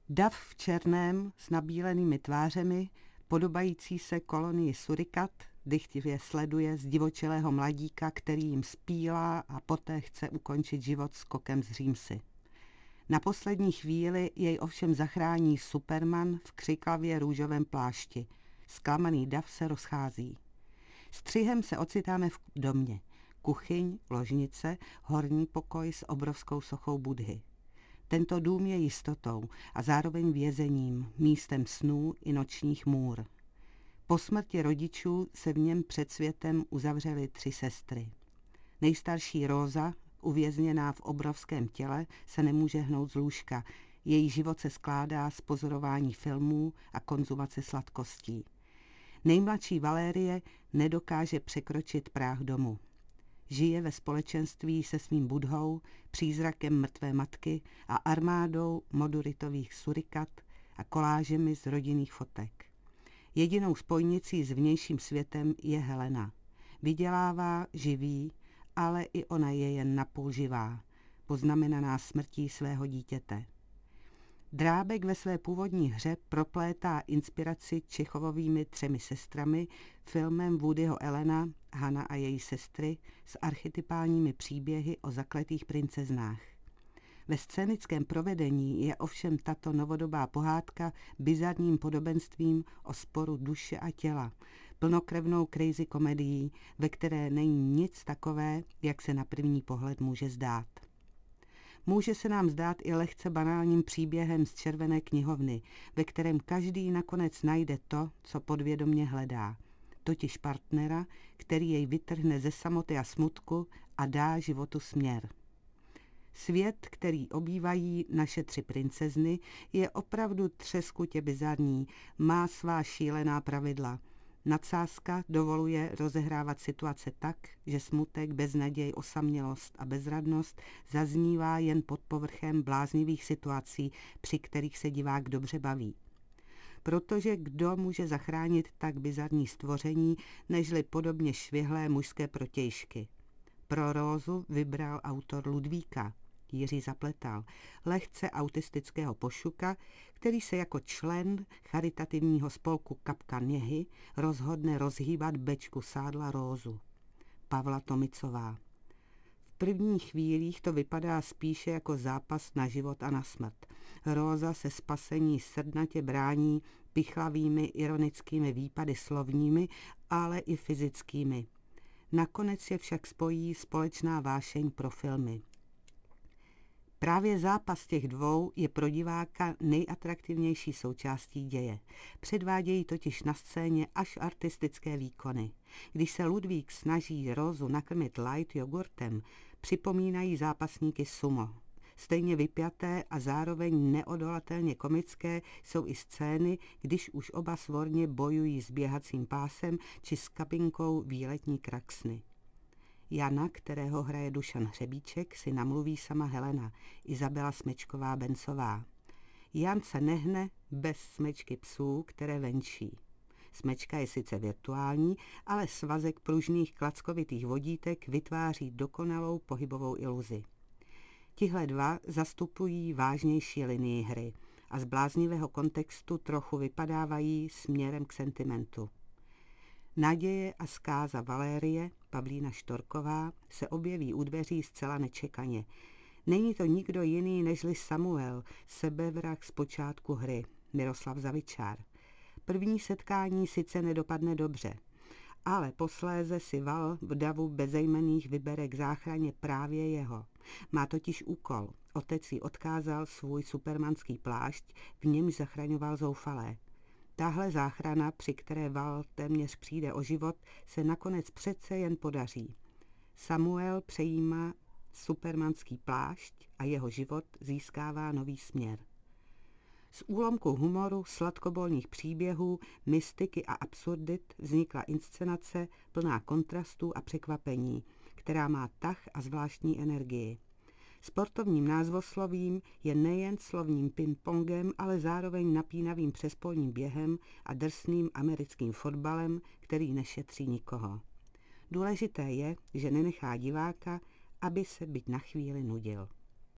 Dav v černém s nabílenými tvářemi, podobající se kolonii surikat, dychtivě sleduje zdivočelého mladíka, který jim spílá a poté chce ukončit život skokem z římsy. Na poslední chvíli jej ovšem zachrání Superman v křiklavě růžovém plášti. Zklamaný dav se rozchází. Střihem se ocitáme v domě. Kuchyň, ložnice, horní pokoj s obrovskou sochou Budhy. Tento dům je jistotou a zároveň vězením, místem snů i nočních můr. Po smrti rodičů se v něm před světem uzavřely 3 sestry. Nejstarší Róza, uvězněná v obrovském těle, se nemůže hnout z lůžka. Její život se skládá z pozorování filmů a konzumace sladkostí. Nejmladší Valérie nedokáže překročit práh domu. Žije ve společenství se svým Budhou, přízrakem mrtvé matky a armádou moduritových surikat a kolážemi z rodinných fotek. Jedinou spojnicí s vnějším světem je Helena. Vydělává, živí, ale i ona je jen napůl živá, poznamenaná smrtí svého dítěte. Drábek ve své původní hře proplétá inspiraci Čechovovými 3 sestrami, filmem Woodyho Allena, Hana a její sestry, s archetypálními příběhy o zakletých princeznách. Ve scénickém provedení je ovšem tato novodobá pohádka bizarním podobenstvím o sporu duše a těla, plnokrevnou crazy komedií, ve které není nic takové, jak se na první pohled může zdát. Může se nám zdát i lehce banálním příběhem z červené knihovny, ve kterém každý nakonec najde to, co podvědomě hledá, totiž partnera, který jej vytrhne ze samoty a smutku a dá životu směr. Svět, který obývají naše 3 princezny, je opravdu třeskutě bizarní, má svá šílená pravidla. Nadsázka dovoluje rozehrávat situace tak, že smutek, beznaděj, osamělost a bezradnost zaznívá jen pod povrchem bláznivých situací, při kterých se divák dobře baví. Protože kdo může zachránit tak bizarní stvoření, nežli podobně švihlé mužské protějšky. Pro Rózu vybral autor Ludvíka, Jiří Zapletal, lehce autistického pošuka, který se jako člen charitativního spolku Kapka Něhy rozhodne rozhýbat bečku sádla Rózu. Pavla Tomicová. V prvních chvílích to vypadá spíše jako zápas na život a na smrt. Róza se spasení srdnatě brání pichlavými ironickými výpady slovními, ale i fyzickými. Nakonec je však spojí společná vášeň pro filmy. Právě zápas těch 2 je pro diváka nejatraktivnější součástí děje. Předvádějí totiž na scéně až artistické výkony. Když se Ludvík snaží Rózu nakrmit light jogurtem, připomínají zápasníky sumo. Stejně vypjaté a zároveň neodolatelně komické jsou i scény, když už oba svorně bojují s běhacím pásem či s kabinkou výletní kraxny. Jana, kterého hraje Dušan Hřebíček, si namluví sama Helena, Izabela Smečková-Bencová. Jan se nehne bez smečky psů, které venčí. Smečka je sice virtuální, ale svazek pružných klackovitých vodítek vytváří dokonalou pohybovou iluzi. Tihle 2 zastupují vážnější linii hry a z bláznivého kontextu trochu vypadávají směrem k sentimentu. Naděje a zkáza Valérie, Pavlína Štorková, se objeví u dveří zcela nečekaně. Není to nikdo jiný nežli Samuel, sebevrah z počátku hry, Miroslav Zavičár. První setkání sice nedopadne dobře, ale posléze si Val v davu bezejmenných vybere k záchraně právě jeho. Má totiž úkol. Otec jí odkázal svůj supermanský plášť, v němž zachraňoval zoufalé. Tahle záchrana, při které Val téměř přijde o život, se nakonec přece jen podaří. Samuel přejímá supermanský plášť a jeho život získává nový směr. Z úlomku humoru, sladkobolných příběhů, mystiky a absurdit vznikla inscenace plná kontrastů a překvapení, která má tah a zvláštní energii. Sportovním názvoslovím je nejen slovním ping-pongem, ale zároveň napínavým přespolním během a drsným americkým fotbalem, který nešetří nikoho. Důležité je, že nenechá diváka, aby se byť na chvíli nudil.